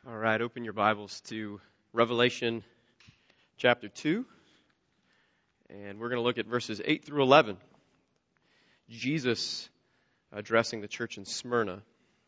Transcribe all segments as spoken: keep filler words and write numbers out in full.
All right, open your Bibles to Revelation chapter two, and we're going to look at verses eight through eleven. Jesus addressing the church in Smyrna.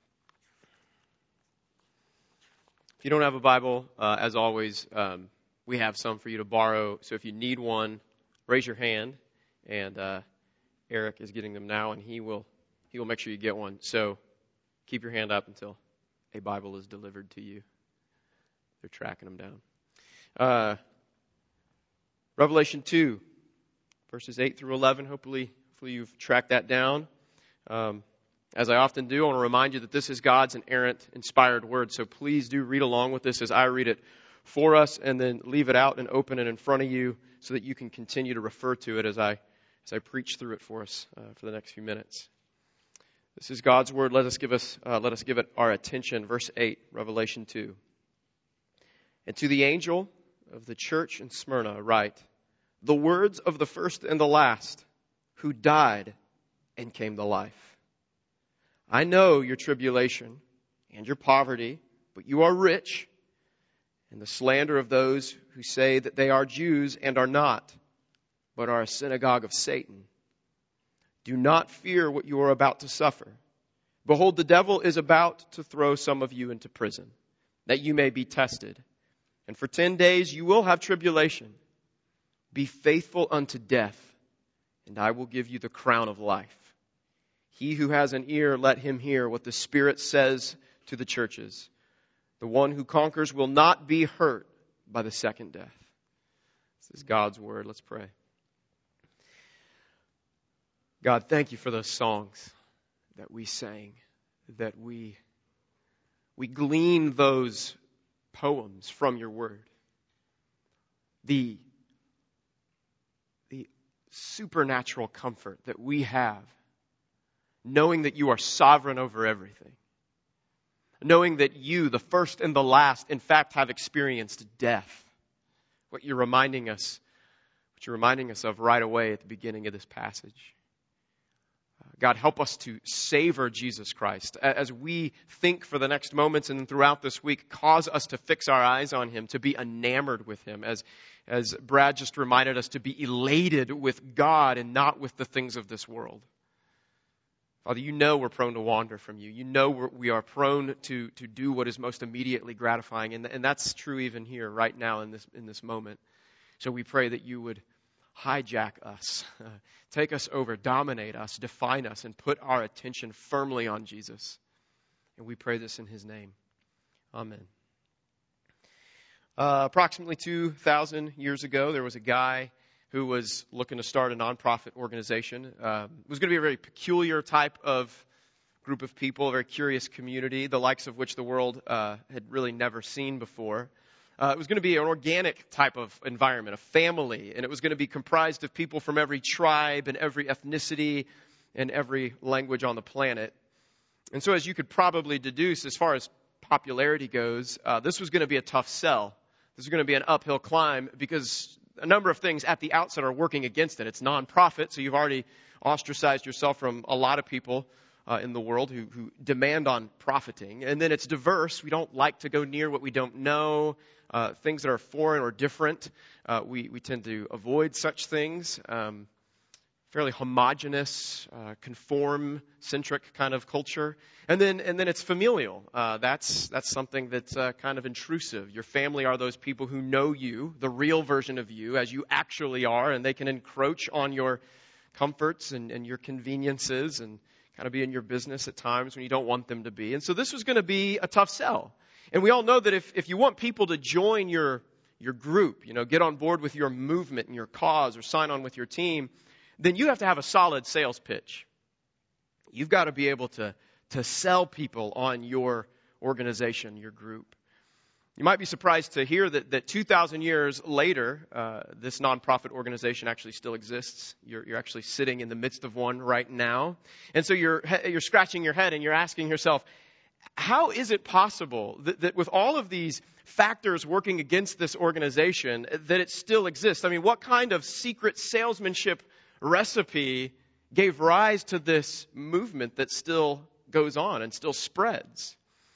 If you don't have a Bible, uh, as always, um, we have some for you to borrow. So if you need one, raise your hand, and uh, Eric is getting them now, and he will he will make sure you get one. So keep your hand up until a Bible is delivered to you. They're tracking them down. Uh, Revelation two, verses eight through eleven. Hopefully, hopefully you've tracked that down. Um, as I often do, I want to remind you that this is God's inerrant, inspired word. So please do read along with this as I read it for us, and then leave it out and open it in front of you so that you can continue to refer to it as I as I preach through it for us uh, for the next few minutes. This is God's word. Let us give us uh, let us give it our attention. Verse eight, Revelation two. And to the angel of the church in Smyrna write, the words of the first and the last, who died and came to life. I know your tribulation and your poverty, but you are rich, and the slander of those who say that they are Jews and are not, but are a synagogue of Satan. Do not fear what you are about to suffer. Behold, the devil is about to throw some of you into prison, that you may be tested. And for ten days you will have tribulation. Be faithful unto death, and I will give you the crown of life. He who has an ear, let him hear what the Spirit says to the churches. The one who conquers will not be hurt by the second death. This is God's word. Let's pray. God, thank you for those songs that we sang, that we, we glean those poems from your word. The, the supernatural comfort that we have, knowing that you are sovereign over everything. Knowing that you, the first and the last, in fact, have experienced death. What you're reminding us, what you're reminding us of right away at the beginning of this passage. God, help us to savor Jesus Christ. As we think for the next moments and throughout this week, cause us to fix our eyes on Him, to be enamored with Him. As, as Brad just reminded us, to be elated with God and not with the things of this world. Father, you know we're prone to wander from you. You know we're, we are prone to, to do what is most immediately gratifying. And, and that's true even here, right now, in this, in this moment. So we pray that you would hijack us, uh, take us over, dominate us, define us, and put our attention firmly on Jesus. And we pray this in His name. Amen. Uh, approximately two thousand years ago, there was a guy who was looking to start a nonprofit organization. Uh, it was going to be a very peculiar type of group of people, a very curious community, the likes of which the world uh, had really never seen before. Uh, it was going to be an organic type of environment, a family, and it was going to be comprised of people from every tribe and every ethnicity and every language on the planet. And so as you could probably deduce, as far as popularity goes, uh, this was going to be a tough sell. This was going to be an uphill climb because a number of things at the outset are working against it. It's nonprofit, so you've already ostracized yourself from a lot of people uh, in the world who, who demand on profiting. And then it's diverse. We don't like to go near what we don't know. Uh, things that are foreign or different, uh, we, we tend to avoid such things. Um, fairly homogenous, uh, conform-centric kind of culture. And then and then it's familial. Uh, that's that's something that's uh, kind of intrusive. Your family are those people who know you, the real version of you, as you actually are, and they can encroach on your comforts and, and your conveniences and kind of be in your business at times when you don't want them to be. And so this was going to be a tough sell. And we all know that if, if you want people to join your your group, you know, get on board with your movement and your cause or sign on with your team, then you have to have a solid sales pitch. You've got to be able to, to sell people on your organization, your group. You might be surprised to hear that, that two thousand years later, uh, this nonprofit organization actually still exists. You're, you're actually sitting in the midst of one right now. And so you're you're scratching your head and you're asking yourself, how is it possible that, that with all of these factors working against this organization, that it still exists? I mean, what kind of secret salesmanship recipe gave rise to this movement that still goes on and still spreads?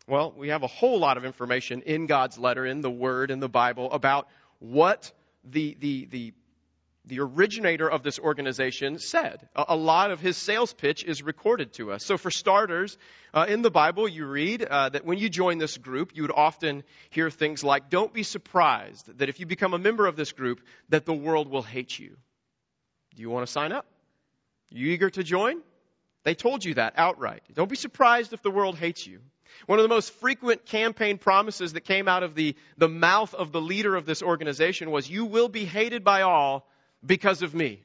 Well, we have a whole lot of information in God's letter, in the Word, in the Bible, about what the the the the originator of this organization said. A, a lot of his sales pitch is recorded to us. So for starters, uh, in the Bible, you read uh, that when you join this group, you would often hear things like, don't be surprised that if you become a member of this group, that the world will hate you. Do you want to sign up? You eager to join? They told you that outright. Don't be surprised if the world hates you. One of the most frequent campaign promises that came out of the, the mouth of the leader of this organization was, you will be hated by all because of me.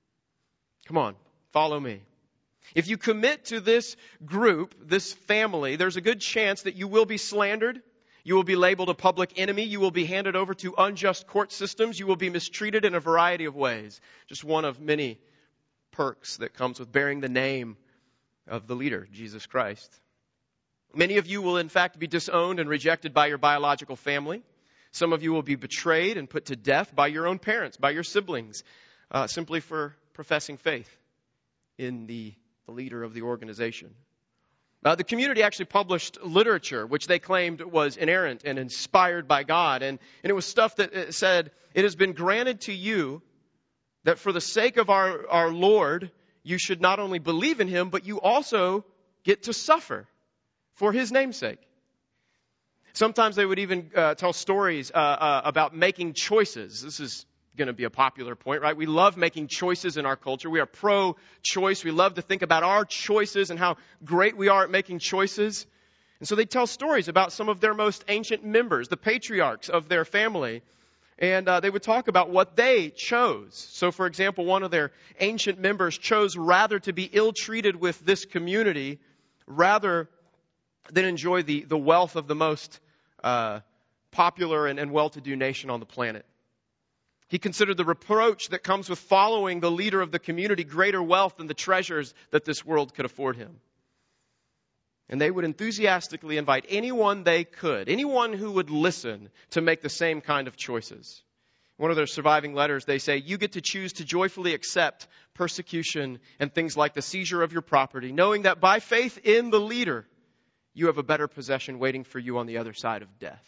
Come on, follow me. If you commit to this group, this family, there's a good chance that you will be slandered. You will be labeled a public enemy. You will be handed over to unjust court systems. You will be mistreated in a variety of ways. Just one of many perks that comes with bearing the name of the leader, Jesus Christ. Many of you will in fact be disowned and rejected by your biological family. Some of you will be betrayed and put to death by your own parents, by your siblings, uh, simply for professing faith in the, the leader of the organization. Uh, the community actually published literature which they claimed was inerrant and inspired by God. And, and it was stuff that said, it has been granted to you that for the sake of our, our Lord, you should not only believe in Him, but you also get to suffer for His name's sake. Sometimes they would even uh, tell stories uh, uh, about making choices. This is going to be a popular point, right? We love making choices in our culture. We are pro-choice. We love to think about our choices and how great we are at making choices. And so they tell stories about some of their most ancient members, the patriarchs of their family. And uh, they would talk about what they chose. So, for example, one of their ancient members chose rather to be ill-treated with this community rather than enjoy the, the wealth of the most uh, popular and, and well-to-do nation on the planet. He considered the reproach that comes with following the leader of the community greater wealth than the treasures that this world could afford him. And they would enthusiastically invite anyone they could, anyone who would listen, to make the same kind of choices. In one of their surviving letters, they say, you get to choose to joyfully accept persecution and things like the seizure of your property, knowing that by faith in the leader, you have a better possession waiting for you on the other side of death.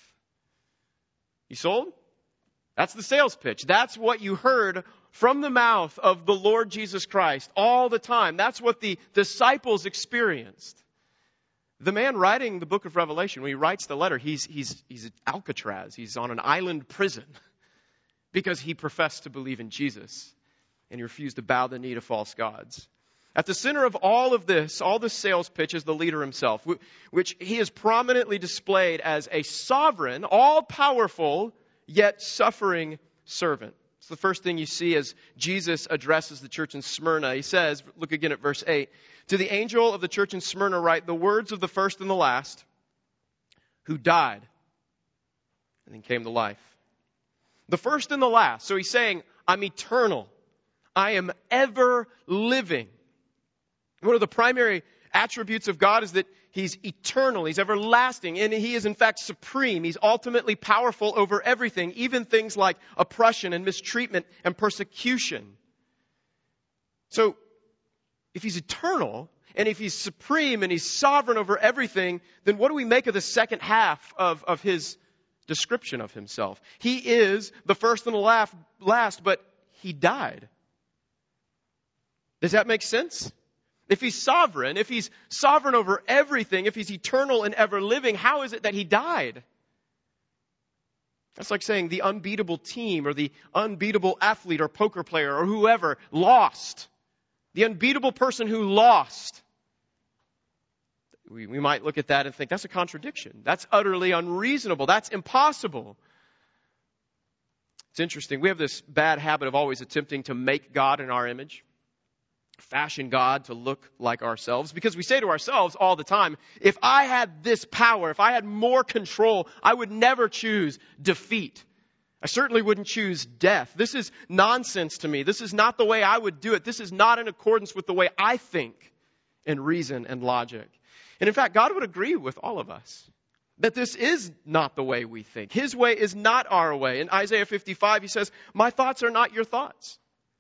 You sold? That's the sales pitch. That's what you heard from the mouth of the Lord Jesus Christ all the time. That's what the disciples experienced. The man writing the book of Revelation, when he writes the letter, he's, he's, he's at Alcatraz. He's on an island prison because he professed to believe in Jesus and he refused to bow the knee to false gods. At the center of all of this, all this sales pitch, is the leader himself, which he is prominently displayed as a sovereign, all-powerful, yet suffering servant. It's the first thing you see as Jesus addresses the church in Smyrna. He says, look again at verse eight, to the angel of the church in Smyrna write the words of the first and the last, who died and then came to life. The first and the last. So he's saying, I'm eternal. I am ever living. One of the primary attributes of God is that He's eternal, He's everlasting, and He is in fact supreme. He's ultimately powerful over everything, even things like oppression and mistreatment and persecution. So, if He's eternal, and if He's supreme and He's sovereign over everything, then what do we make of the second half of, of His description of Himself? He is the first and the last, but He died. Does that make sense? If He's sovereign, if He's sovereign over everything, if He's eternal and ever living, how is it that He died? That's like saying the unbeatable team or the unbeatable athlete or poker player or whoever lost. The unbeatable person who lost. We, we might look at that and think that's a contradiction. That's utterly unreasonable. That's impossible. It's interesting. We have this bad habit of always attempting to make God in our image. Fashion God to look like ourselves, because we say to ourselves all the time, if I had this power, if I had more control, I would never choose defeat. I certainly wouldn't choose death. This is nonsense to me. This is not the way I would do it. This is not in accordance with the way I think and reason and logic. And in fact, God would agree with all of us that this is not the way we think. His way is not our way. In Isaiah fifty-five, He says, my thoughts are not your thoughts.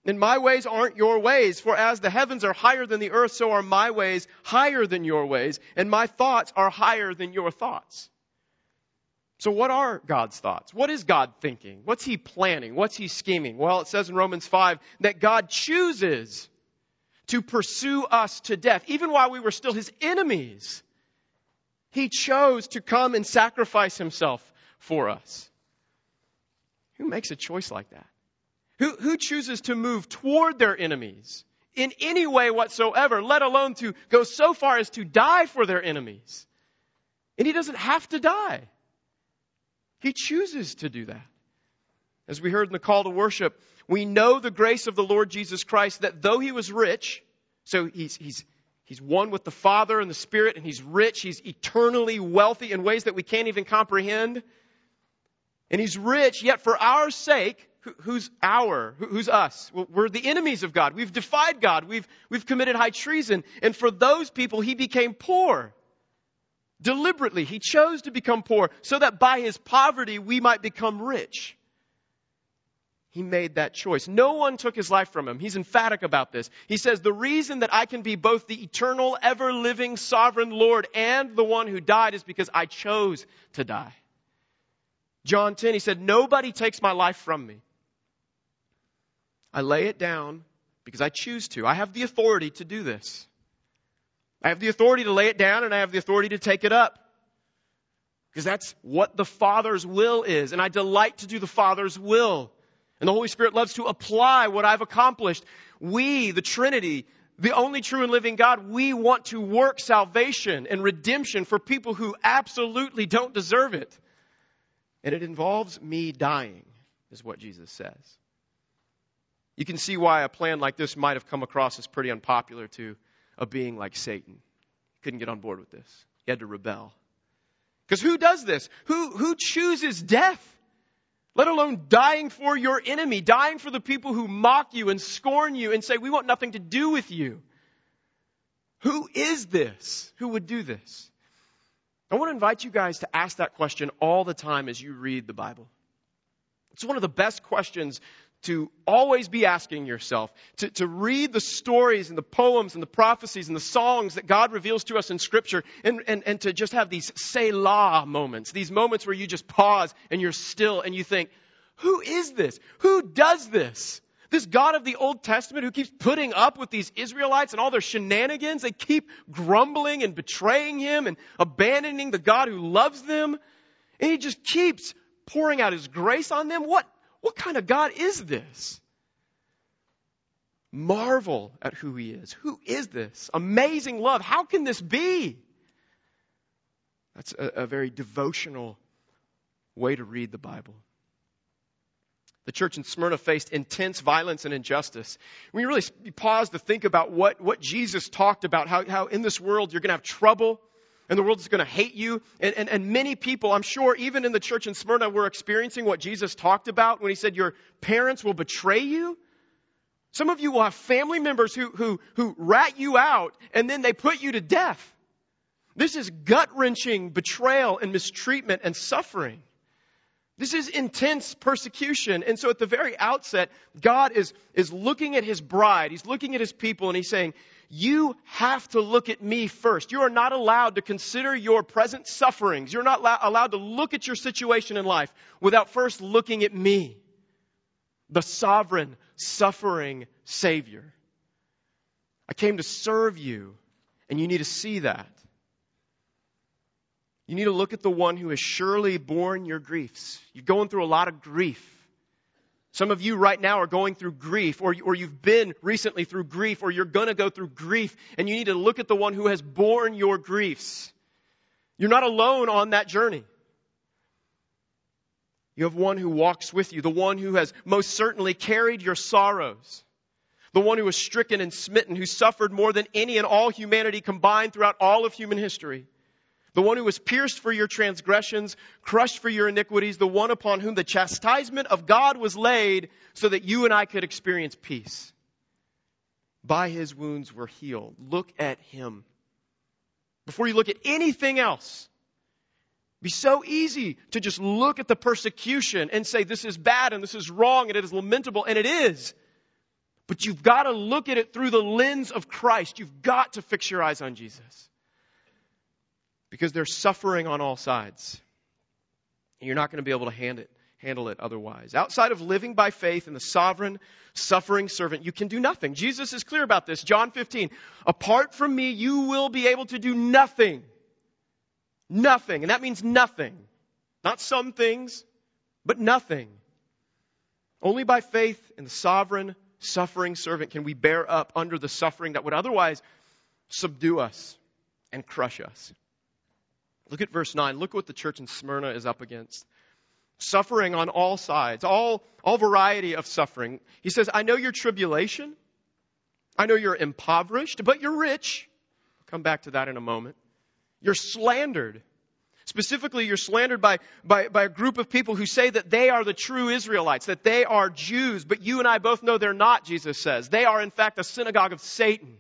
And my ways aren't your ways. For as the heavens are higher than the earth, so are my ways higher than your ways. And my thoughts are higher than your thoughts. So what are God's thoughts? What is God thinking? What's He planning? What's He scheming? Well, it says in Romans five that God chooses to pursue us to death, even while we were still His enemies. He chose to come and sacrifice Himself for us. Who makes a choice like that? Who, who chooses to move toward their enemies in any way whatsoever, let alone to go so far as to die for their enemies? And He doesn't have to die. He chooses to do that. As we heard in the call to worship, we know the grace of the Lord Jesus Christ, that though He was rich, so He's, he's, he's one with the Father and the Spirit, and He's rich, He's eternally wealthy in ways that we can't even comprehend. And He's rich, yet for our sake, who's our, who's us? We're the enemies of God. We've defied God. We've, we've committed high treason. And for those people, He became poor. Deliberately, He chose to become poor so that by His poverty we might become rich. He made that choice. No one took His life from Him. He's emphatic about this. He says, the reason that I can be both the eternal, ever-living, sovereign Lord and the one who died is because I chose to die. John ten, He said, nobody takes my life from me. I lay it down because I choose to. I have the authority to do this. I have the authority to lay it down, and I have the authority to take it up. Because that's what the Father's will is. And I delight to do the Father's will. And the Holy Spirit loves to apply what I've accomplished. We, the Trinity, the only true and living God, we want to work salvation and redemption for people who absolutely don't deserve it. And it involves me dying, is what Jesus says. You can see why a plan like this might have come across as pretty unpopular to a being like Satan. He couldn't get on board with this. He had to rebel. Because who does this? Who, who chooses death? Let alone dying for your enemy, dying for the people who mock you and scorn you and say, we want nothing to do with you. Who is this? Who would do this? I want to invite you guys to ask that question all the time as you read the Bible. It's one of the best questions to always be asking yourself, to, to read the stories and the poems and the prophecies and the songs that God reveals to us in Scripture, and, and, and to just have these Selah moments, these moments where you just pause and you're still and you think, who is this? Who does this? This God of the Old Testament who keeps putting up with these Israelites and all their shenanigans. They keep grumbling and betraying Him and abandoning the God who loves them. And He just keeps pouring out His grace on them. What, what kind of God is this? Marvel at who He is. Who is this? Amazing love. How can this be? That's a, a very devotional way to read the Bible. The church in Smyrna faced intense violence and injustice. When you really pause to think about what, what Jesus talked about, how, how in this world you're going to have trouble and the world is going to hate you. And, and, and many people, I'm sure, even in the church in Smyrna, were experiencing what Jesus talked about when He said your parents will betray you. Some of you will have family members who, who, who rat you out and then they put you to death. This is gut-wrenching betrayal and mistreatment and suffering. This is intense persecution. And so at the very outset, God is, is looking at His bride. He's looking at His people and He's saying, you have to look at me first. You are not allowed to consider your present sufferings. You're not allow- allowed to look at your situation in life without first looking at me, the sovereign, suffering Savior. I came to serve you, and you need to see that. You need to look at the one who has surely borne your griefs. You're going through a lot of grief. Some of you right now are going through grief, or, or you've been recently through grief, or you're going to go through grief, and you need to look at the one who has borne your griefs. You're not alone on that journey. You have one who walks with you, the one who has most certainly carried your sorrows, the one who was stricken and smitten, who suffered more than any and all humanity combined throughout all of human history. The one who was pierced for your transgressions, crushed for your iniquities, the one upon whom the chastisement of God was laid so that you and I could experience peace. By His wounds we're healed. Look at Him. Before you look at anything else, it'd be so easy to just look at the persecution and say this is bad and this is wrong and it is lamentable, and it is. But you've got to look at it through the lens of Christ. You've got to fix your eyes on Jesus. Because there's suffering on all sides. And you're not going to be able to hand it, handle it otherwise. Outside of living by faith in the sovereign, suffering servant, you can do nothing. Jesus is clear about this. John fifteen, apart from me, you will be able to do nothing. Nothing. And that means nothing. Not some things, but nothing. Only by faith in the sovereign, suffering servant can we bear up under the suffering that would otherwise subdue us and crush us. Look at verse nine. Look what the church in Smyrna is up against. Suffering on all sides, all, all variety of suffering. He says, I know your tribulation. I know you're impoverished, but you're rich. I'll come back to that in a moment. You're slandered. Specifically, you're slandered by, by, by a group of people who say that they are the true Israelites, that they are Jews, but you and I both know they're not, Jesus says. They are, in fact, a synagogue of Satan.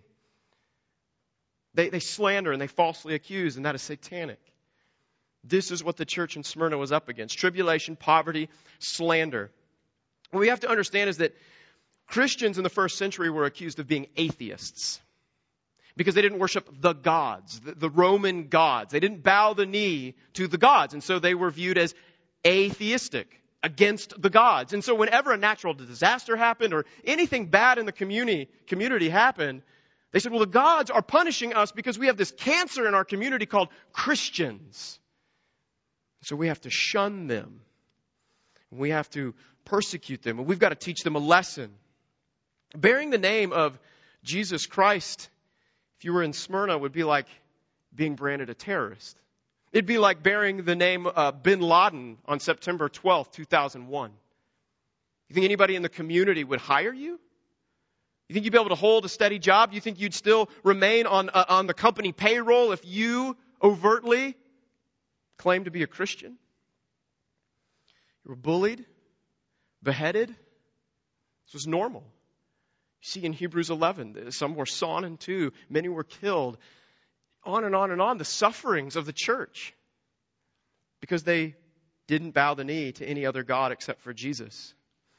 They, they slander and they falsely accuse, and that is satanic. This is what the church in Smyrna was up against. Tribulation, poverty, slander. What we have to understand is that Christians in the first century were accused of being atheists because they didn't worship the gods, the, the Roman gods. They didn't bow the knee to the gods, and so they were viewed as atheistic, against the gods. And so whenever a natural disaster happened or anything bad in the community, community happened, they said, well, the gods are punishing us because we have this cancer in our community called Christians. So we have to shun them. We have to persecute them. And we've got to teach them a lesson. Bearing the name of Jesus Christ, if you were in Smyrna, would be like being branded a terrorist. It'd be like bearing the name uh, Bin Laden on September twelfth, two thousand one. You think anybody in the community would hire you? You think you'd be able to hold a steady job? You think you'd still remain on uh, on the company payroll if you overtly claim to be a Christian? You were bullied, beheaded. This was normal. You see in Hebrews eleven, some were sawn in two, many were killed. On and on and on, the sufferings of the church. Because they didn't bow the knee to any other God except for Jesus.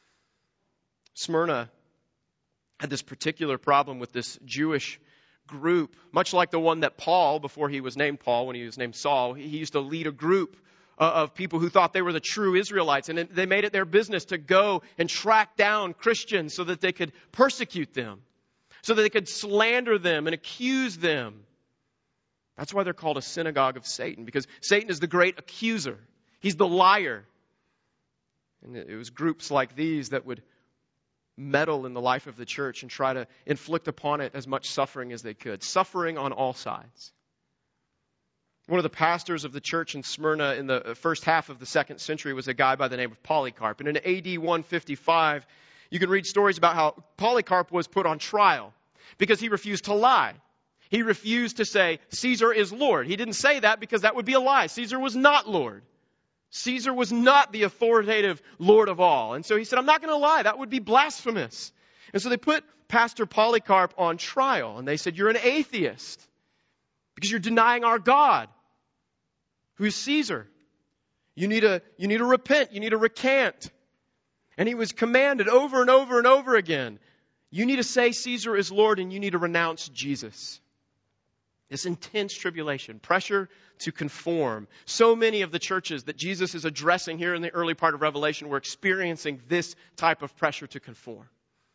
Smyrna had this particular problem with this Jewish group, much like the one that Paul, before he was named Paul, when he was named Saul, he used to lead a group of people who thought they were the true Israelites. And they made it their business to go and track down Christians so that they could persecute them, so that they could slander them and accuse them. That's why they're called a synagogue of Satan, because Satan is the great accuser. He's the liar. And it was groups like these that would meddle in the life of the church and try to inflict upon it as much suffering as they could. Suffering on all sides. One of the pastors of the church in Smyrna in the first half of the second century was a guy by the name of Polycarp. And in A D one fifty-five, you can read stories about how Polycarp was put on trial because he refused to lie. He refused to say, Caesar is Lord. He didn't say that because that would be a lie. Caesar was not Lord. Caesar was not the authoritative Lord of all. And so he said, I'm not going to lie. That would be blasphemous. And so they put Pastor Polycarp on trial. And they said, you're an atheist because you're denying our God, who is Caesar. You need to, you need to repent. You need to recant. And he was commanded over and over and over again. You need to say Caesar is Lord and you need to renounce Jesus. This intense tribulation, pressure to conform. So many of the churches that Jesus is addressing here in the early part of Revelation were experiencing this type of pressure to conform.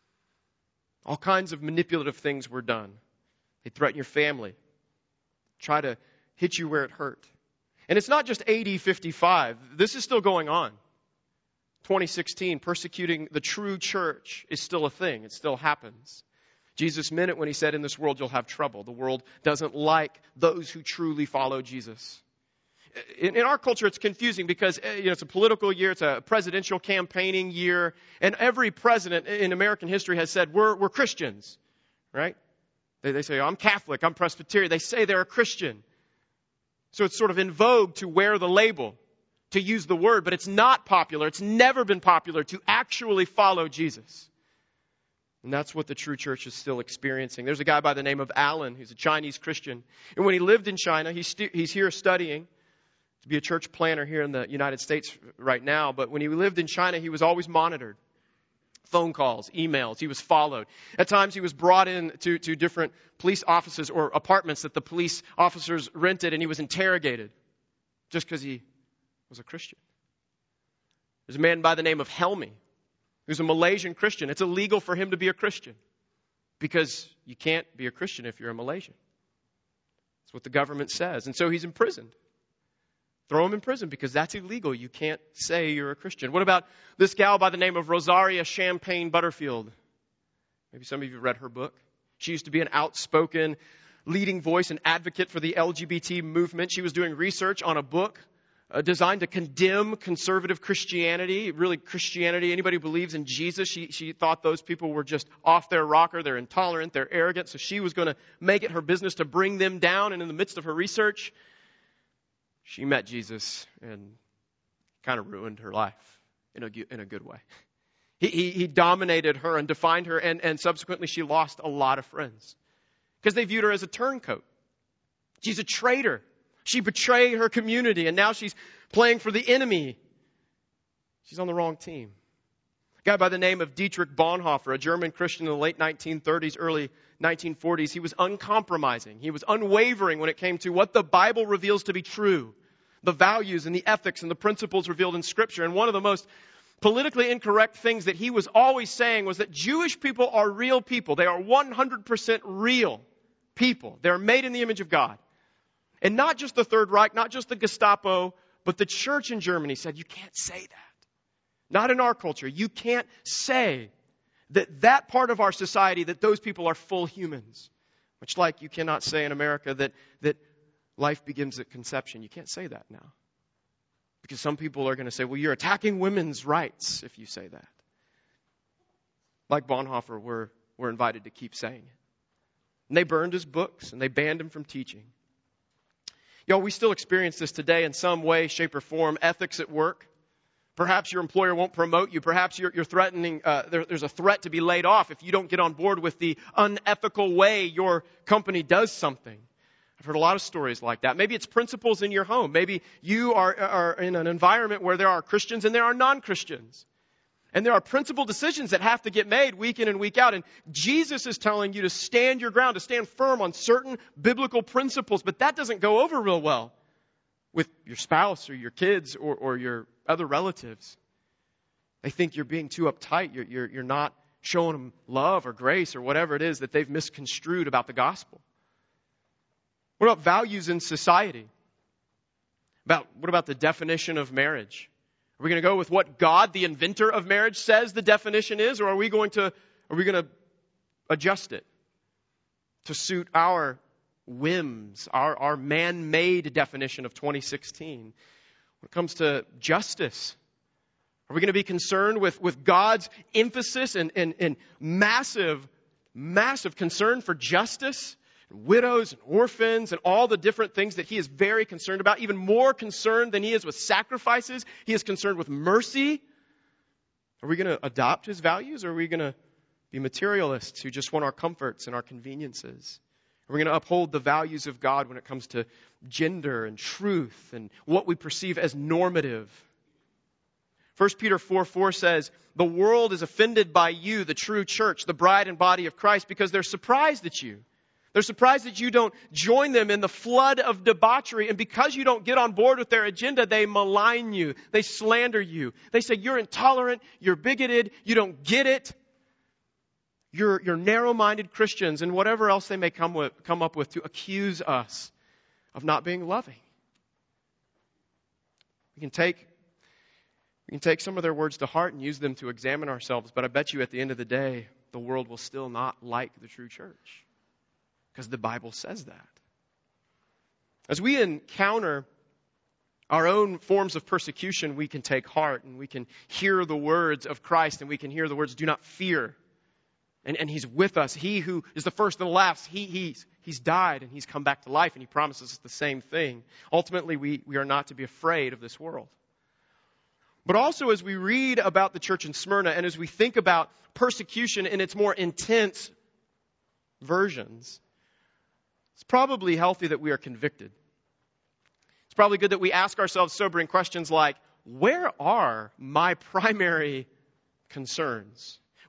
All kinds of manipulative things were done. They threaten your family, try to hit you where it hurt. And it's not just A D fifty-five. This is still going on. twenty sixteen, persecuting the true church is still a thing. It still happens. Jesus meant it when he said, in this world you'll have trouble. The world doesn't like those who truly follow Jesus. In, in our culture, it's confusing because you know, it's a political year. It's a presidential campaigning year. And every president in American history has said, we're, we're Christians, right? They, they say, I'm Catholic, I'm Presbyterian. They say they're a Christian. So it's sort of in vogue to wear the label, to use the word, but it's not popular. It's never been popular to actually follow Jesus. And that's what the true church is still experiencing. There's a guy by the name of Alan who's a Chinese Christian. And when he lived in China, he's, st- he's here studying to be a church planner here in the United States right now. But when he lived in China, he was always monitored. phone calls, emails. He was followed. At times he was brought in to, to different police offices or apartments that the police officers rented, and he was interrogated just because he was a Christian. There's a man by the name of Helmi who's a Malaysian Christian. It's illegal for him to be a Christian because you can't be a Christian if you're a Malaysian. That's what the government says. And so he's imprisoned. Throw him in prison because that's illegal. You can't say you're a Christian. What about this gal by the name of Rosaria Champagne Butterfield? Maybe some of you have read her book. She used to be an outspoken leading voice and advocate for the L G B T movement. She was doing research on a book uh, designed to condemn conservative Christianity, really Christianity. Anybody who believes in Jesus, she, she thought those people were just off their rocker. They're intolerant. They're arrogant. So she was going to make it her business to bring them down. And in the midst of her research, she met Jesus and kind of ruined her life in a, in a good way. He, he, he dominated her and defined her, and, and subsequently she lost a lot of friends because they viewed her as a turncoat. She's a traitor. She betrayed her community, and now she's playing for the enemy. She's on the wrong team. A guy by the name of Dietrich Bonhoeffer, a German Christian in the late nineteen thirties, early nineteen forties, he was uncompromising. He was unwavering when it came to what the Bible reveals to be true, the values and the ethics and the principles revealed in Scripture. And one of the most politically incorrect things that he was always saying was that Jewish people are real people. They are one hundred percent real people. They're made in the image of God. And not just the Third Reich, not just the Gestapo, but the church in Germany said, you can't say that. Not in our culture. You can't say that that part of our society, that those people are full humans. Much like you cannot say in America that, that life begins at conception. You can't say that now. Because some people are going to say, well, you're attacking women's rights if you say that. Like Bonhoeffer, we're, we're invited to keep saying it. And they burned his books and they banned him from teaching. Y'all, we still experience this today in some way, shape, or form. Ethics at work. Perhaps your employer won't promote you. Perhaps you're, you're threatening, uh, there, there's a threat to be laid off if you don't get on board with the unethical way your company does something. I've heard a lot of stories like that. Maybe it's principles in your home. Maybe you are, are in an environment where there are Christians and there are non-Christians. And there are principle decisions that have to get made week in and week out. And Jesus is telling you to stand your ground, to stand firm on certain biblical principles. But that doesn't go over real well with your spouse or your kids or, or your other relatives. They think you're being too uptight. You're, you're, you're not showing them love or grace or whatever it is that they've misconstrued about the gospel. What about values in society? About, what about the definition of marriage? Are we going to go with what God, the inventor of marriage, says the definition is, or are we going to are we going to adjust it to suit our whims, our, our man-made definition of twenty sixteen? When it comes to justice, are we going to be concerned with, with God's emphasis and, and, and massive, massive concern for justice? Widows and orphans and all the different things that he is very concerned about, even more concerned than he is with sacrifices. He is concerned with mercy. Are we going to adopt his values, or are we going to be materialists who just want our comforts and our conveniences? Are we going to uphold the values of God when it comes to gender and truth and what we perceive as normative? First Peter four four says, the world is offended by you, the true church, the bride and body of Christ, because they're surprised at you. They're surprised that you don't join them in the flood of debauchery. And because you don't get on board with their agenda, they malign you. They slander you. They say you're intolerant, you're bigoted, you don't get it. You're, you're narrow-minded Christians, and whatever else they may come, with, come up with to accuse us of not being loving. We can take, we can take some of their words to heart and use them to examine ourselves, but I bet you at the end of the day, the world will still not like the true church. Because the Bible says that. As we encounter our own forms of persecution, we can take heart and we can hear the words of Christ and we can hear the words, do not fear. And, and He's with us. He who is the first and the last, he, he's, he's died and He's come back to life, and He promises us the same thing. Ultimately, we, we are not to be afraid of this world. But also as we read about the church in Smyrna and as we think about persecution in its more intense versions, it's probably healthy that we are convicted. It's probably good that we ask ourselves sobering questions like, where are my primary concerns?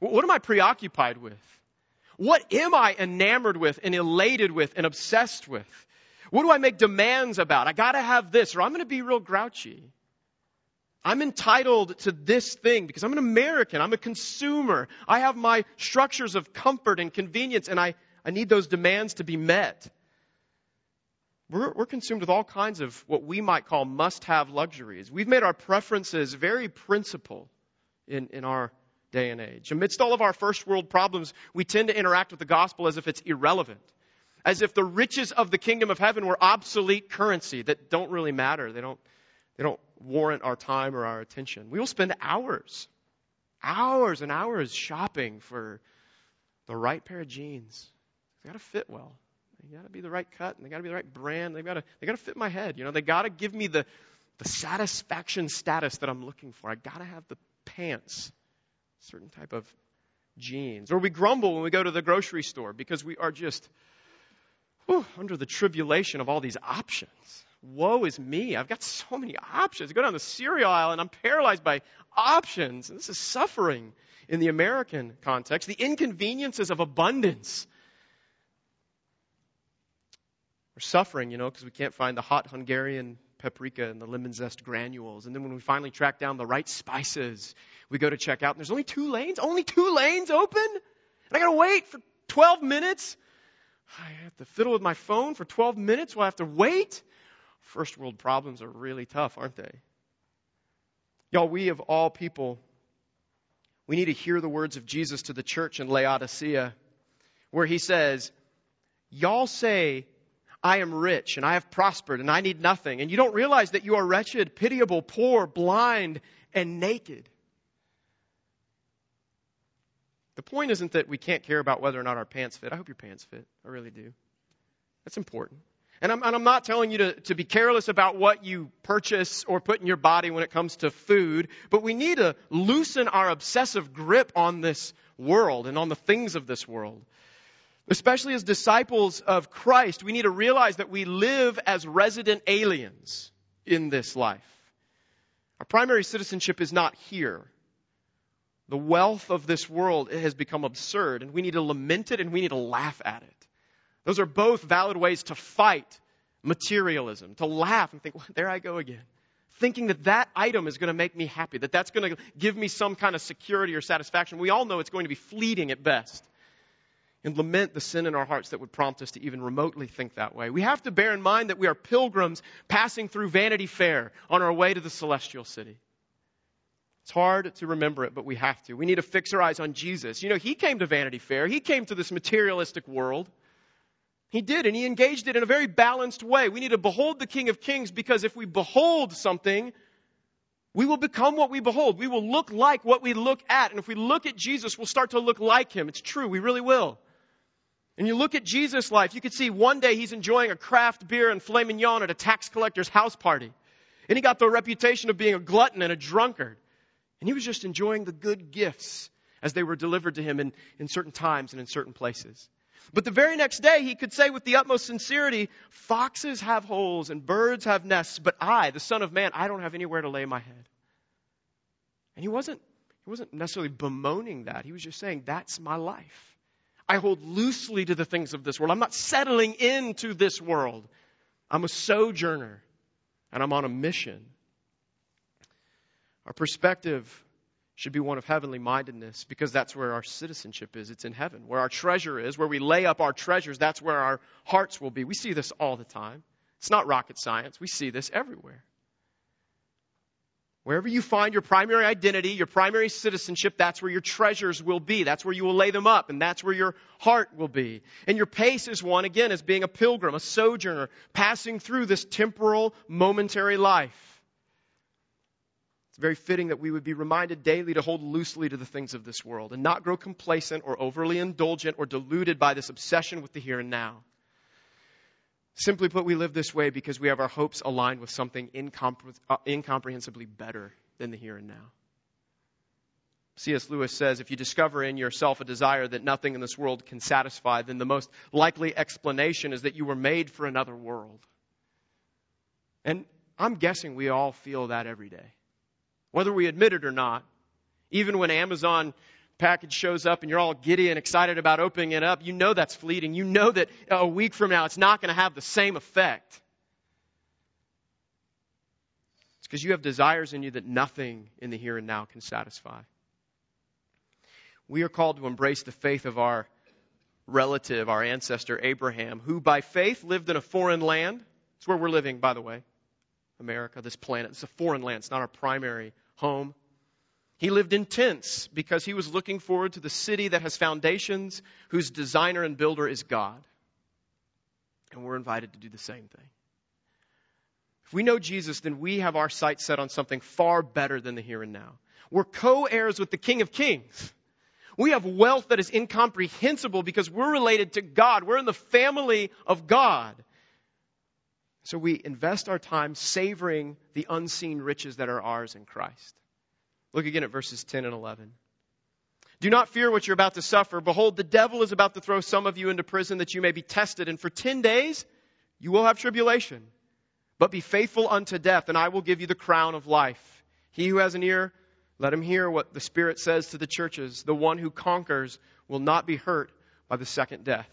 What am I preoccupied with? What am I enamored with and elated with and obsessed with? What do I make demands about? I got to have this, or I'm going to be real grouchy. I'm entitled to this thing because I'm an American. I'm a consumer. I have my structures of comfort and convenience, and I, I need those demands to be met. We're, we're consumed with all kinds of what we might call must-have luxuries. We've made our preferences very principal in, in our day and age. Amidst all of our first world problems, we tend to interact with the gospel as if it's irrelevant, as if the riches of the kingdom of heaven were obsolete currency that don't really matter. They don't, they don't warrant our time or our attention. We will spend hours, hours and hours shopping for the right pair of jeans. They got to fit well. They got to be the right cut, and they got to be the right brand. They got to, they got to fit my head. You know, they got to give me the, the satisfaction status that I'm looking for. I got to have the pants, certain type of jeans. Or we grumble when we go to the grocery store because we are just whew, under the tribulation of all these options. Woe is me. I've got so many options. I go down the cereal aisle and I'm paralyzed by options. And this is suffering in the American context. The inconveniences of abundance. We're suffering, you know, because we can't find the hot Hungarian paprika and the lemon zest granules. And then when we finally track down the right spices, we go to check out and there's only two lanes, only two lanes open. And I got to wait for twelve minutes. I have to fiddle with my phone for twelve minutes while I have to wait. First world problems are really tough, aren't they? Y'all, we of all people, we need to hear the words of Jesus to the church in Laodicea, where he says, y'all say, I am rich and I have prospered and I need nothing. And you don't realize that you are wretched, pitiable, poor, blind, and naked. The point isn't that we can't care about whether or not our pants fit. I hope your pants fit. I really do. That's important. And I'm, and I'm not telling you to, to be careless about what you purchase or put in your body when it comes to food, but we need to loosen our obsessive grip on this world and on the things of this world. Especially as disciples of Christ, we need to realize that we live as resident aliens in this life. Our primary citizenship is not here. The wealth of this world has become absurd, and we need to lament it and we need to laugh at it. Those are both valid ways to fight materialism, to laugh and think, well, there I go again. Thinking that that item is going to make me happy, that that's going to give me some kind of security or satisfaction. We all know it's going to be fleeting at best. And lament the sin in our hearts that would prompt us to even remotely think that way. We have to bear in mind that we are pilgrims passing through Vanity Fair on our way to the celestial city. It's hard to remember it, but we have to. We need to fix our eyes on Jesus. You know, he came to Vanity Fair. He came to this materialistic world. He did, and he engaged it in a very balanced way. We need to behold the King of Kings because if we behold something, we will become what we behold. We will look like what we look at. And if we look at Jesus, we'll start to look like him. It's true, we really will. And you look at Jesus' life, you could see one day he's enjoying a craft beer and filet mignon at a tax collector's house party. And he got the reputation of being a glutton and a drunkard. And he was just enjoying the good gifts as they were delivered to him in, in certain times and in certain places. But the very next day, he could say with the utmost sincerity, foxes have holes and birds have nests, but I, the Son of Man, I don't have anywhere to lay my head. And he wasn't, he wasn't necessarily bemoaning that. He was just saying, that's my life. I hold loosely to the things of this world. I'm not settling into this world. I'm a sojourner, and I'm on a mission. Our perspective should be one of heavenly mindedness because that's where our citizenship is. It's in heaven. Where our treasure is, where we lay up our treasures, that's where our hearts will be. We see this all the time. It's not rocket science. We see this everywhere. Wherever you find your primary identity, your primary citizenship, that's where your treasures will be. That's where you will lay them up, and that's where your heart will be. And your pace is one, again, as being a pilgrim, a sojourner, passing through this temporal, momentary life. It's very fitting that we would be reminded daily to hold loosely to the things of this world and not grow complacent or overly indulgent or deluded by this obsession with the here and now. Simply put, we live this way because we have our hopes aligned with something incompre- uh, incomprehensibly better than the here and now. C S Lewis says, if you discover in yourself a desire that nothing in this world can satisfy, then the most likely explanation is that you were made for another world. And I'm guessing we all feel that every day. Whether we admit it or not, even when Amazon package shows up and you're all giddy and excited about opening it up, you know that's fleeting. You know that a week from now it's not going to have the same effect. It's because you have desires in you that nothing in the here and now can satisfy. We are called to embrace the faith of our relative, our ancestor Abraham, who by faith lived in a foreign land. It's where we're living, by the way. America, this planet. It's a foreign land. It's not our primary home. He lived in tents because he was looking forward to the city that has foundations, whose designer and builder is God. And we're invited to do the same thing. If we know Jesus, then we have our sights set on something far better than the here and now. We're co-heirs with the King of Kings. We have wealth that is incomprehensible because we're related to God. We're in the family of God. So we invest our time savoring the unseen riches that are ours in Christ. Look again at verses ten and eleven. Do not fear what you're about to suffer. Behold, the devil is about to throw some of you into prison that you may be tested. And for ten days you will have tribulation. But be faithful unto death, and I will give you the crown of life. He who has an ear, let him hear what the Spirit says to the churches. The one who conquers will not be hurt by the second death.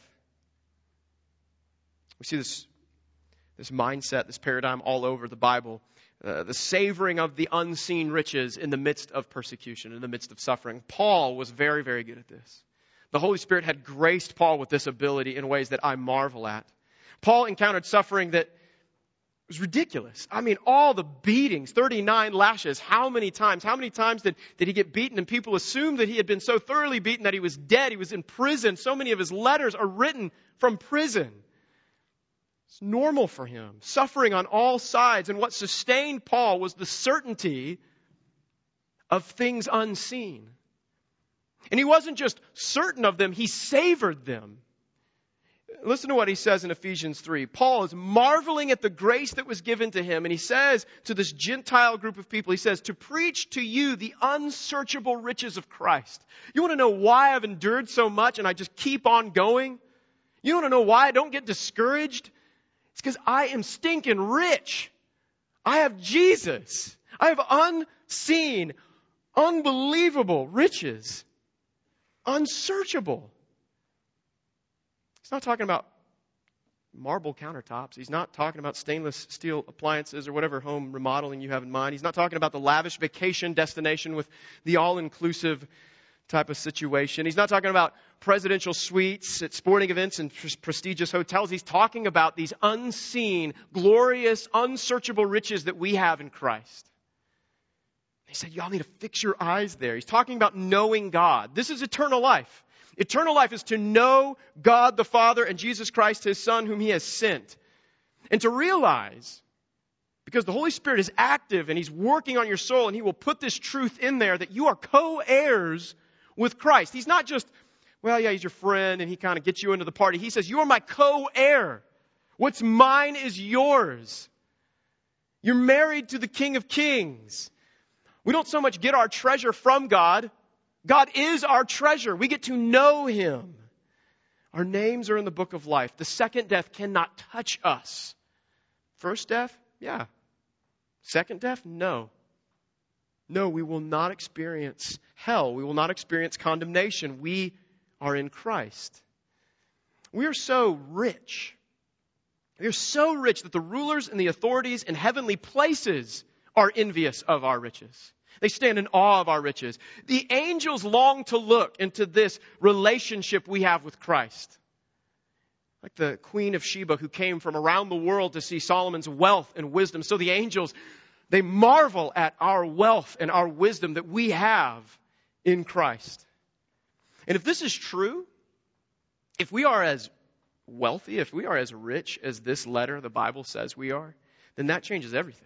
We see this, this mindset, this paradigm all over the Bible. Uh, the savoring of the unseen riches in the midst of persecution, in the midst of suffering. Paul was very, very good at this. The Holy Spirit had graced Paul with this ability in ways that I marvel at. Paul encountered suffering that was ridiculous. I mean, all the beatings, thirty-nine lashes. How many times? How many times did, did he get beaten? And people assumed that he had been so thoroughly beaten that he was dead. He was in prison. So many of his letters are written from prison. It's normal for him, suffering on all sides. And what sustained Paul was the certainty of things unseen. And he wasn't just certain of them, he savored them. Listen to what he says in Ephesians three. Paul is marveling at the grace that was given to him. And he says to this Gentile group of people, he says, to preach to you the unsearchable riches of Christ. You want to know why I've endured so much and I just keep on going? You want to know why I don't get discouraged? It's because I am stinking rich. I have Jesus. I have unseen, unbelievable riches. Unsearchable. He's not talking about marble countertops. He's not talking about stainless steel appliances or whatever home remodeling you have in mind. He's not talking about the lavish vacation destination with the all-inclusive type of situation. He's not talking about presidential suites at sporting events and prestigious hotels. He's talking about these unseen, glorious, unsearchable riches that we have in Christ. He said, y'all need to fix your eyes there. He's talking about knowing God. This is eternal life. Eternal life is to know God the Father and Jesus Christ, His Son, whom He has sent. And to realize, because the Holy Spirit is active and He's working on your soul and He will put this truth in there, that you are co-heirs with Christ. He's not just, well, yeah, He's your friend and He kind of gets you into the party. He says, you are my co-heir. What's mine is yours. You're married to the King of Kings. We don't so much get our treasure from God. God is our treasure. We get to know Him. Our names are in the book of life. The second death cannot touch us. First death? Yeah. Second death? No. No, we will not experience hell. We will not experience condemnation. We are in Christ. We are so rich. We are so rich that the rulers and the authorities in heavenly places are envious of our riches. They stand in awe of our riches. The angels long to look into this relationship we have with Christ. Like the Queen of Sheba who came from around the world to see Solomon's wealth and wisdom. So the angels, they marvel at our wealth and our wisdom that we have in Christ. And if this is true, if we are as wealthy, if we are as rich as this letter, the Bible says we are, then that changes everything.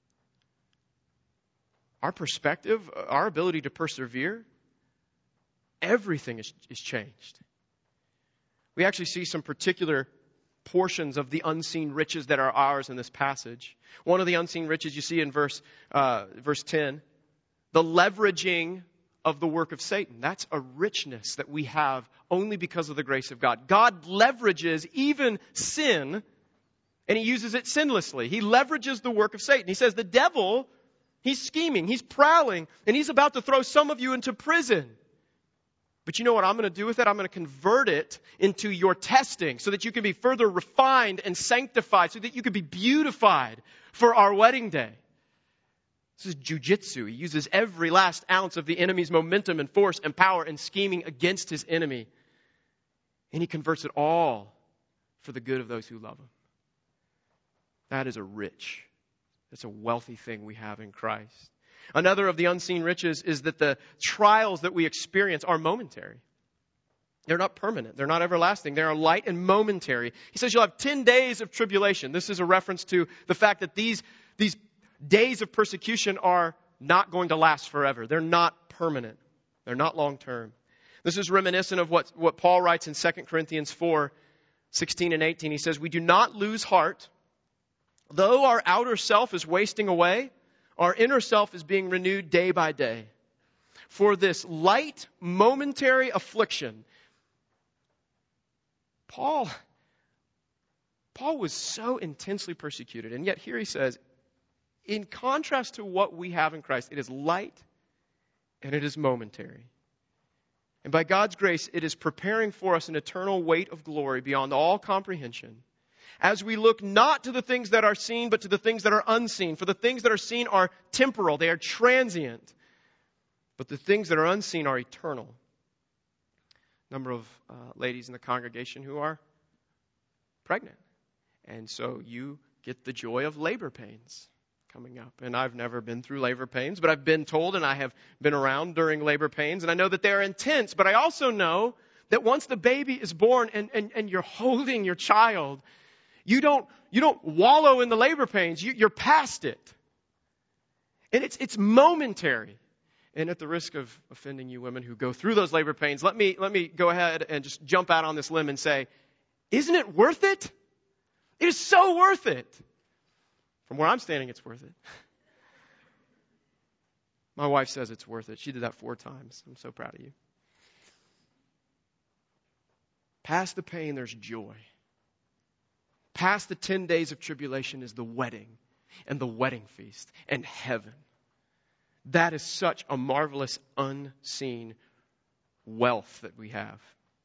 Our perspective, our ability to persevere, everything is, is changed. We actually see some particular portions of the unseen riches that are ours in this passage. One of the unseen riches you see in verse uh, verse ten, the leveraging of the work of Satan. That's a richness that we have only because of the grace of God. God leverages even sin, and He uses it sinlessly. He leverages the work of Satan. He says the devil, he's scheming, he's prowling, and he's about to throw some of you into prison. But you know what I'm going to do with it? I'm going to convert it into your testing so that you can be further refined and sanctified, so that you can be beautified for our wedding day. This is jujitsu. He uses every last ounce of the enemy's momentum and force and power and scheming against his enemy. And he converts it all for the good of those who love him. That is a rich, that's a wealthy thing we have in Christ. Another of the unseen riches is that the trials that we experience are momentary. They're not permanent. They're not everlasting. They are light and momentary. He says you'll have ten days of tribulation. This is a reference to the fact that these, these days of persecution are not going to last forever. They're not permanent. They're not long term. This is reminiscent of what, what Paul writes in Second Corinthians four, sixteen and eighteen. He says, we do not lose heart. Though our outer self is wasting away, our inner self is being renewed day by day. For this light, momentary affliction, Paul, Paul was so intensely persecuted. And yet here he says, in contrast to what we have in Christ, it is light and it is momentary. And by God's grace, it is preparing for us an eternal weight of glory beyond all comprehension, as we look not to the things that are seen, but to the things that are unseen. For the things that are seen are temporal, they are transient. But the things that are unseen are eternal. Number of uh, ladies in the congregation who are pregnant. And so you get the joy of labor pains coming up. And I've never been through labor pains, but I've been told, and I have been around during labor pains, and I know that they are intense. But I also know that once the baby is born and, and, and you're holding your child, you don't, you don't wallow in the labor pains. You, you're past it. And it's, it's momentary. And at the risk of offending you women who go through those labor pains, let me, let me go ahead and just jump out on this limb and say, isn't it worth it? It is so worth it. From where I'm standing, it's worth it. My wife says it's worth it. She did that four times. I'm so proud of you. Past the pain, there's joy. Past the ten days of tribulation is the wedding and the wedding feast and heaven. That is such a marvelous unseen wealth that we have.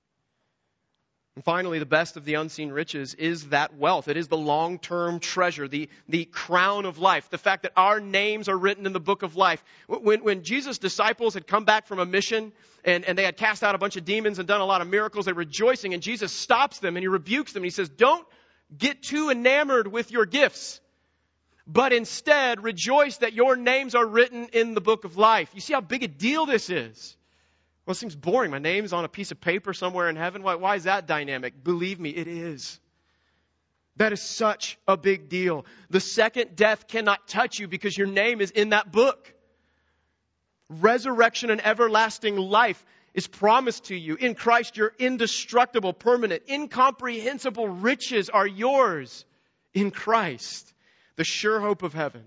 And finally, the best of the unseen riches is that wealth. It is the long-term treasure, the, the crown of life, the fact that our names are written in the book of life. When, when Jesus' disciples had come back from a mission and, and they had cast out a bunch of demons and done a lot of miracles, they're rejoicing, and Jesus stops them and he rebukes them. And he says, don't get too enamored with your gifts, but instead rejoice that your names are written in the book of life. You see how big a deal this is? Well, it seems boring. My name's on a piece of paper somewhere in heaven. Why, why is that dynamic? Believe me, it is. That is such a big deal. The second death cannot touch you because your name is in that book. Resurrection and everlasting life is promised to you. In Christ, you're indestructible, permanent, incomprehensible riches are yours in Christ. The sure hope of heaven.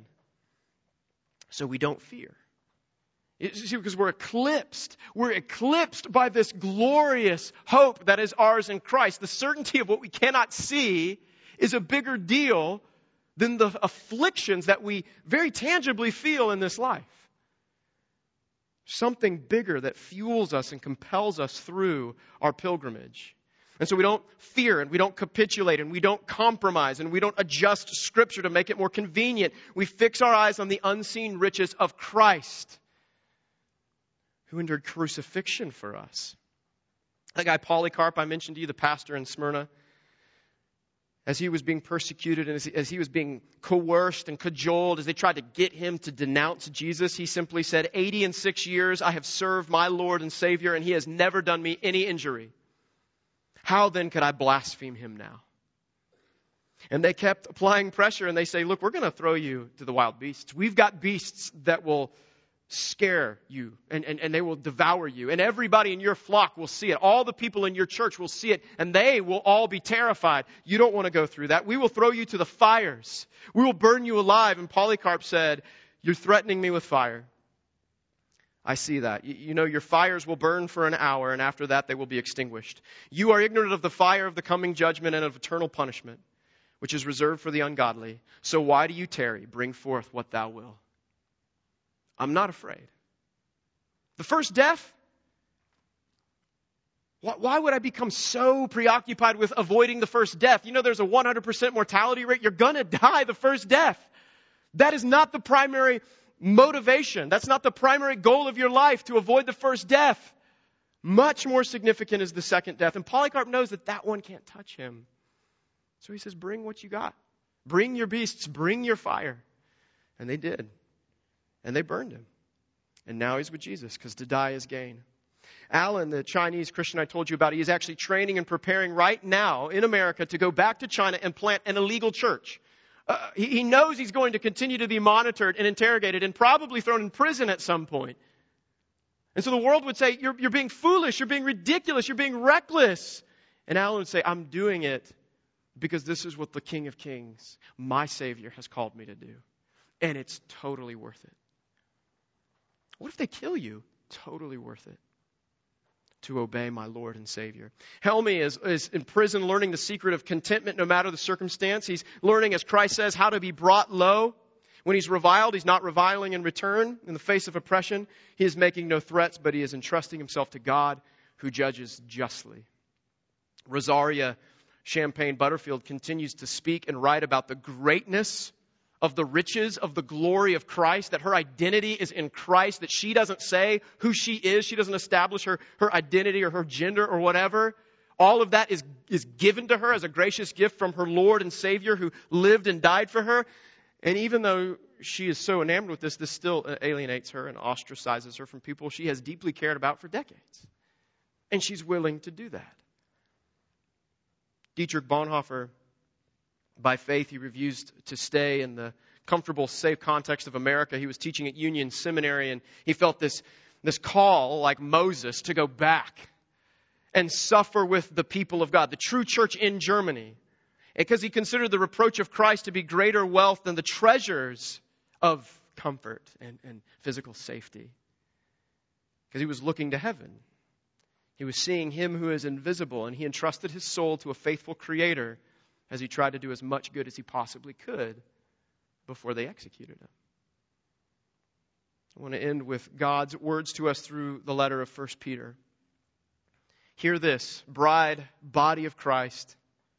So we don't fear. You see, because we're eclipsed. We're eclipsed by this glorious hope that is ours in Christ. The certainty of what we cannot see is a bigger deal than the afflictions that we very tangibly feel in this life. Something bigger that fuels us and compels us through our pilgrimage. And so we don't fear and we don't capitulate and we don't compromise and we don't adjust Scripture to make it more convenient. We fix our eyes on the unseen riches of Christ, who endured crucifixion for us. That guy Polycarp I mentioned to you, the pastor in Smyrna, as he was being persecuted and as he, as he was being coerced and cajoled, as they tried to get him to denounce Jesus, he simply said, eighty and six years I have served my Lord and Savior, and he has never done me any injury. How then could I blaspheme him now? And they kept applying pressure, and they say, look, we're going to throw you to the wild beasts. We've got beasts that will scare you and, and, and they will devour you. And everybody in your flock will see it. All the people in your church will see it, and they will all be terrified. You don't want to go through that. We will throw you to the fires. We will burn you alive. And Polycarp said, you're threatening me with fire. I see that. You, you know, your fires will burn for an hour, and after that they will be extinguished. You are ignorant of the fire of the coming judgment and of eternal punishment, which is reserved for the ungodly. So why do you tarry? Bring forth what thou wilt. I'm not afraid. The first death, Why, why would I become so preoccupied with avoiding the first death? You know, there's a one hundred percent mortality rate. You're going to die the first death. That is not the primary motivation. That's not the primary goal of your life, to avoid the first death. Much more significant is the second death. And Polycarp knows that that one can't touch him. So he says, bring what you got. Bring your beasts. Bring your fire. And they did. And they burned him. And now he's with Jesus, because to die is gain. Alan, the Chinese Christian I told you about, he is actually training and preparing right now in America to go back to China and plant an illegal church. Uh, he, he knows he's going to continue to be monitored and interrogated and probably thrown in prison at some point. And so the world would say, you're, you're being foolish, you're being ridiculous, you're being reckless. And Alan would say, I'm doing it because this is what the King of Kings, my Savior, has called me to do. And it's totally worth it. What if they kill you? Totally worth it to obey my Lord and Savior. Helmy is, is in prison learning the secret of contentment no matter the circumstance. He's learning, as Christ says, how to be brought low. When he's reviled, he's not reviling in return. In the face of oppression, he is making no threats, but he is entrusting himself to God, who judges justly. Rosaria Champagne Butterfield continues to speak and write about the greatness of the riches of the glory of Christ, that her identity is in Christ, that she doesn't say who she is. She doesn't establish her, her identity or her gender or whatever. All of that is, is given to her as a gracious gift from her Lord and Savior who lived and died for her. And even though she is so enamored with this, this still alienates her and ostracizes her from people she has deeply cared about for decades. And she's willing to do that. Dietrich Bonhoeffer, by faith, he refused to stay in the comfortable, safe context of America. He was teaching at Union Seminary, and he felt this, this call, like Moses, to go back and suffer with the people of God, the true church in Germany. Because he considered the reproach of Christ to be greater wealth than the treasures of comfort and, and physical safety. Because he was looking to heaven. He was seeing him who is invisible, and he entrusted his soul to a faithful Creator as he tried to do as much good as he possibly could before they executed him. I want to end with God's words to us through the letter of First Peter. Hear this, bride, body of Christ.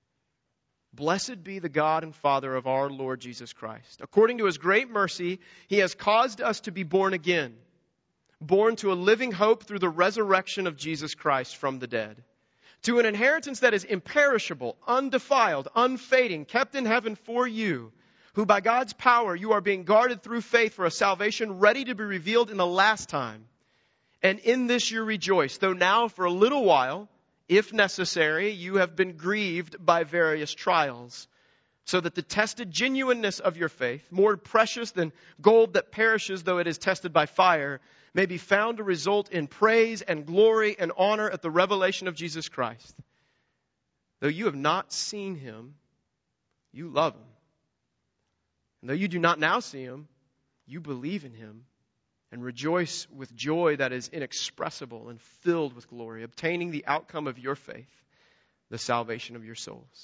Blessed be the God and Father of our Lord Jesus Christ. According to his great mercy, he has caused us to be born again, born to a living hope through the resurrection of Jesus Christ from the dead, to an inheritance that is imperishable, undefiled, unfading, kept in heaven for you, who by God's power you are being guarded through faith for a salvation ready to be revealed in the last time. And in this you rejoice, though now for a little while, if necessary, you have been grieved by various trials, so that the tested genuineness of your faith, more precious than gold that perishes though it is tested by fire, may be found to result in praise and glory and honor at the revelation of Jesus Christ. Though you have not seen him, you love him. And though you do not now see him, you believe in him and rejoice with joy that is inexpressible and filled with glory, obtaining the outcome of your faith, the salvation of your souls.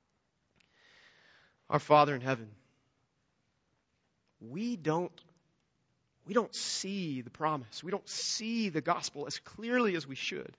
Our Father in heaven, we don't, we don't see the promise. We don't see the gospel as clearly as we should.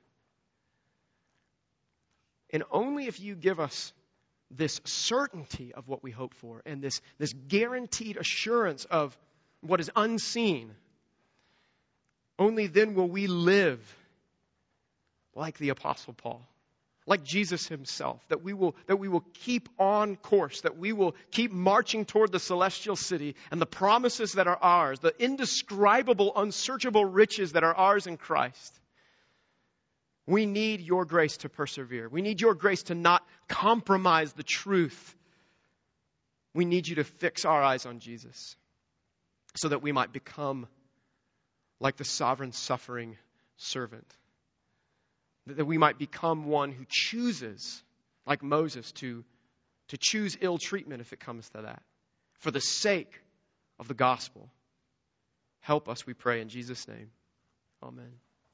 And only if you give us this certainty of what we hope for and this, this guaranteed assurance of what is unseen, only then will we live like the Apostle Paul, like Jesus himself, that we will, that we will keep on course, that we will keep marching toward the celestial city and the promises that are ours, the indescribable, unsearchable riches that are ours in Christ. We need your grace to persevere. We need your grace to not compromise the truth. We need you to fix our eyes on Jesus so that we might become like the sovereign suffering servant. That we might become one who chooses, like Moses, to, to choose ill treatment if it comes to that, for the sake of the gospel. Help us, we pray, in Jesus' name. Amen.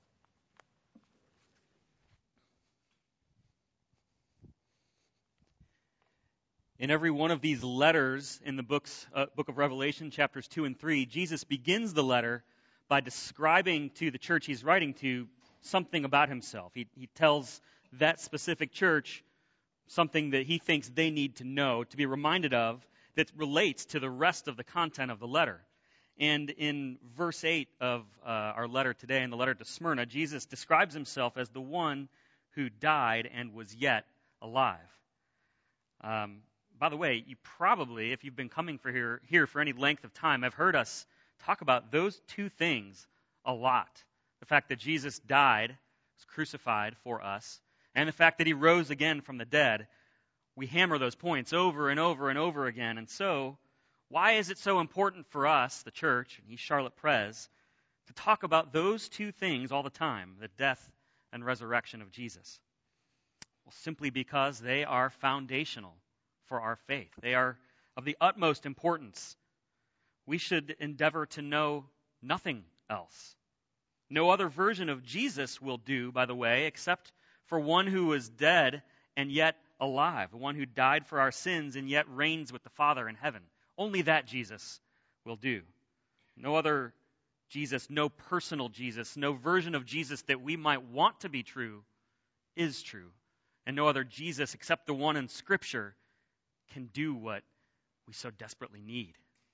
In every one of these letters in the books, uh, book of Revelation, chapters two and three, Jesus begins the letter by describing to the church he's writing to something about himself. He, he tells that specific church something that he thinks they need to know, to be reminded of, that relates to the rest of the content of the letter. And in verse eight of uh, our letter today, in the letter to Smyrna, Jesus describes himself as the one who died and was yet alive. Um, by the way, you probably, if you've been coming for here, here for any length of time, have heard us talk about those two things a lot. The fact that Jesus died, was crucified for us, and the fact that he rose again from the dead. We hammer those points over and over and over again. And so, why is it so important for us, the church, and he's Charlotte Prez, to talk about those two things all the time, the death and resurrection of Jesus? Well, simply because they are foundational for our faith. They are of the utmost importance. We should endeavor to know nothing else. No other version of Jesus will do, by the way, except for one who was dead and yet alive, the one who died for our sins and yet reigns with the Father in heaven. Only that Jesus will do. No other Jesus, no personal Jesus, no version of Jesus that we might want to be true is true. And no other Jesus except the one in Scripture can do what we so desperately need.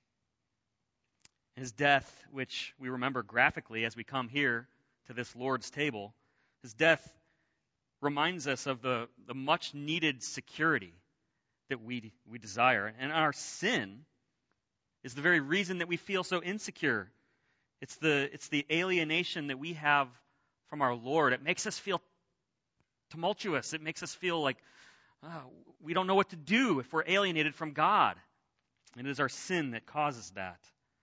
His death, which we remember graphically as we come here to this Lord's table, his death reminds us of the, the much needed security that we, we desire. And our sin is the very reason that we feel so insecure. It's the, it's the alienation that we have from our Lord. It makes us feel tumultuous. It makes us feel like oh, we don't know what to do if we're alienated from God. And it is our sin that causes that.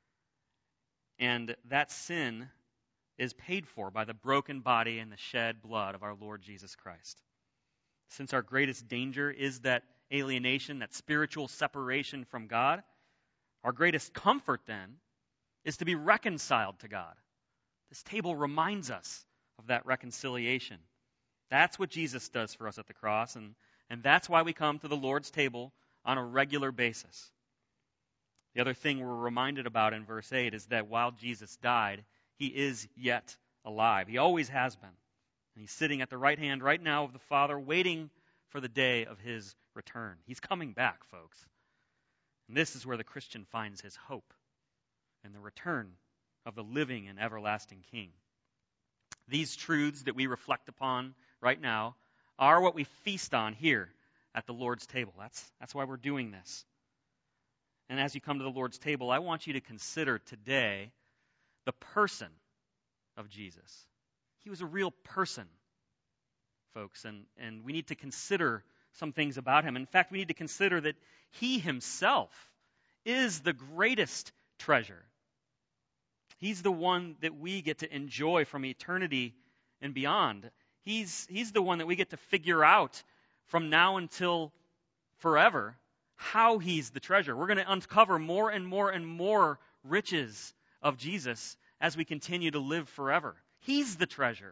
And that sin is paid for by the broken body and the shed blood of our Lord Jesus Christ. Since our greatest danger is that alienation, that spiritual separation from God, our greatest comfort then is to be reconciled to God. This table reminds us of that reconciliation. That's what Jesus does for us at the cross, and, and that's why we come to the Lord's table on a regular basis. The other thing we're reminded about in verse eight is that while Jesus died, he is yet alive. He always has been. And he's sitting at the right hand right now of the Father, waiting for the day of his return. He's coming back, folks. And this is where the Christian finds his hope in the return of the living and everlasting King. These truths that we reflect upon right now are what we feast on here at the Lord's table. That's, that's why we're doing this. And as you come to the Lord's table, I want you to consider today the person of Jesus. He was a real person, folks, and, and we need to consider some things about him. In fact, we need to consider that he himself is the greatest treasure. He's the one that we get to enjoy from eternity and beyond. He's, he's the one that we get to figure out from now until forever how he's the treasure. We're going to uncover more and more and more riches of Jesus as we continue to live forever. He's the treasure.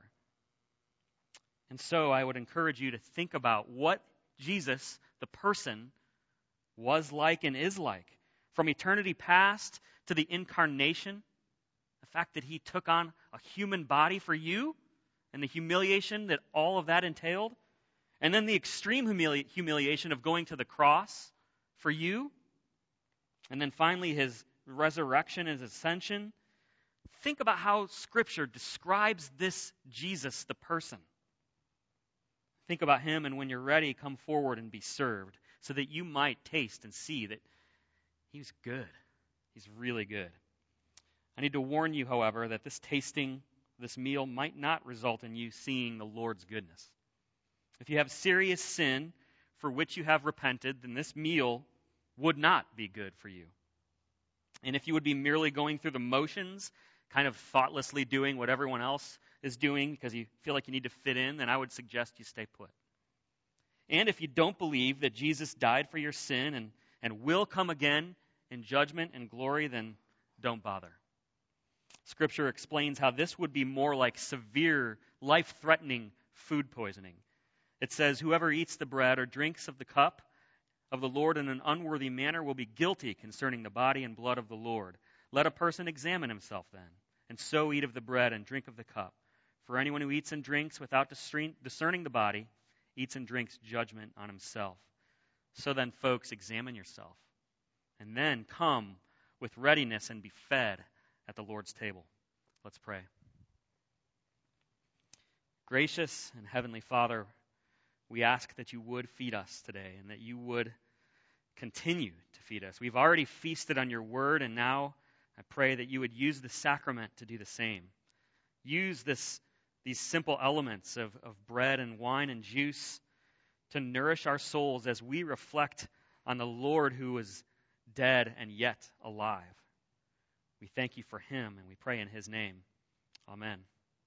And so I would encourage you to think about what Jesus, the person, was like and is like. From eternity past to the incarnation, the fact that he took on a human body for you and the humiliation that all of that entailed, and then the extreme humili- humiliation of going to the cross for you, and then finally his resurrection and his ascension. Think about how Scripture describes this Jesus, the person. Think about him, and when you're ready, come forward and be served, so that you might taste and see that he's good. He's really good. I need to warn you, however, that this tasting, this meal, might not result in you seeing the Lord's goodness. If you have serious sin for which you have repented, then this meal would not be good for you. And if you would be merely going through the motions, kind of thoughtlessly doing what everyone else is doing because you feel like you need to fit in, then I would suggest you stay put. And if you don't believe that Jesus died for your sin and, and will come again in judgment and glory, then don't bother. Scripture explains how this would be more like severe, life-threatening food poisoning. It says, whoever eats the bread or drinks of the cup of the Lord in an unworthy manner will be guilty concerning the body and blood of the Lord. Let a person examine himself then, and so eat of the bread and drink of the cup. For anyone who eats and drinks without discerning the body eats and drinks judgment on himself. So then, folks, examine yourself, and then come with readiness and be fed at the Lord's table. Let's pray. Gracious and heavenly Father, we ask that you would feed us today and that you would continue to feed us. We've already feasted on your word, and now I pray that you would use the sacrament to do the same. Use this, these simple elements of, of bread and wine and juice to nourish our souls as we reflect on the Lord who is dead and yet alive. We thank you for him, and we pray in his name. Amen.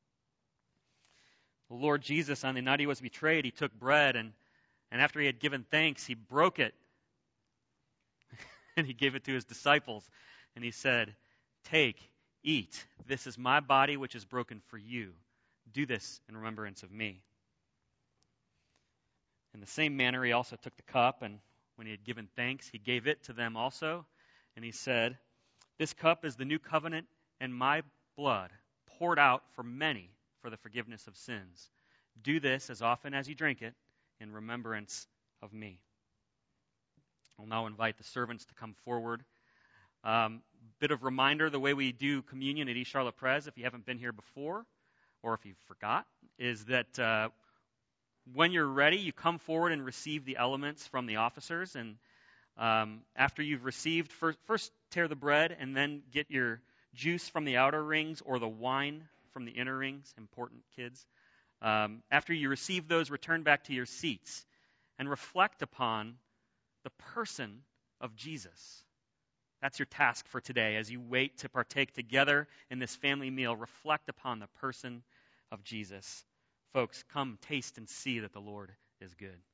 The Lord Jesus, on the night he was betrayed, he took bread, and, and after he had given thanks, he broke it, and he gave it to his disciples, and he said, "Take, eat. This is my body which is broken for you. Do this in remembrance of me." In the same manner, he also took the cup, and when he had given thanks, he gave it to them also, and he said, "This cup is the new covenant in my blood, poured out for many for the forgiveness of sins. Do this as often as you drink it in remembrance of me." I'll now invite the servants to come forward. Um, bit of reminder, the way we do communion at East Charlotte Pres, if you haven't been here before, or if you forgot, is that uh, when you're ready, you come forward and receive the elements from the officers. And um, after you've received, first, first tear the bread and then get your juice from the outer rings or the wine from the inner rings. Important, kids. Um, after you receive those, return back to your seats and reflect upon the person of Jesus. That's your task for today as you wait to partake together in this family meal. Reflect upon the person of Jesus. Folks, come taste and see that the Lord is good.